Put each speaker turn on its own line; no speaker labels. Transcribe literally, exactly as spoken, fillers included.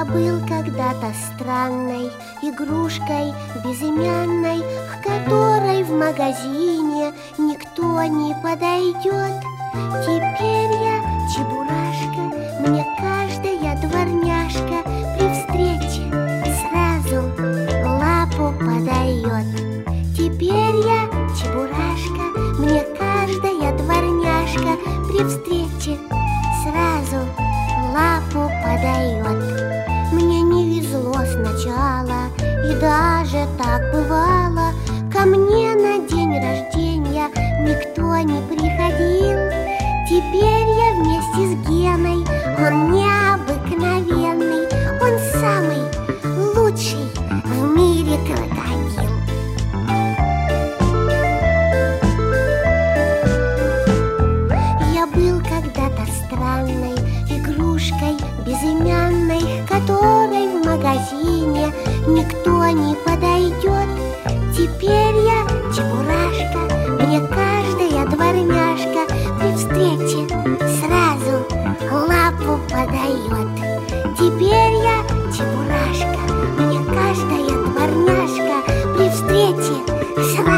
Я был когда-то странной игрушкой безымянной, к которой в магазине никто не подойдет. Теперь я чебурашка, мне каждая дворняжка при встрече сразу лапу подает. Теперь я чебурашка, мне каждая дворняжка при встрече сразу лапу подает. Мне не везло сначала, и даже так бывало. Ко мне на день рождения никто не приходил. Теперь я вместе с Геной, он необыкновенный, он самый лучший в мире крокодил. Я был когда-то странной игрушкой безымянной, к которой в магазине никто не подойдет. Теперь я чебурашка, мне каждая дворняжка при встрече сразу лапу подает. Теперь я чебурашка, мне каждая дворняжка при встрече сразу